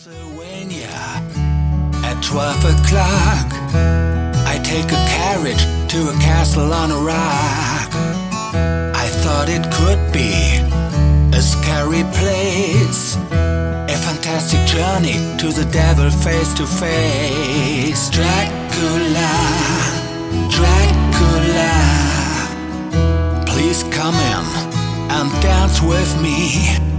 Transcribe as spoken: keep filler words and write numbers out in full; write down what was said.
Pennsylvania at twelve o'clock. I take a carriage to a castle on a rock. I thought it could be a scary place, a fantastic journey to the devil face to face. Dracula, Dracula, please come in and dance with me.